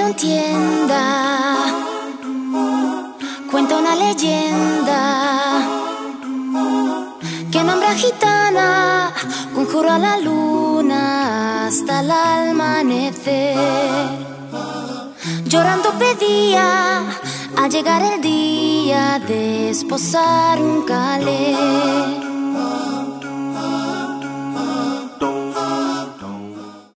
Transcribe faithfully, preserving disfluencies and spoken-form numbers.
entienda. Cuenta una leyenda que nombra gitana, conjuró a la luna hasta el amanecer. Llorando pedía al llegar el día de esposar un calé.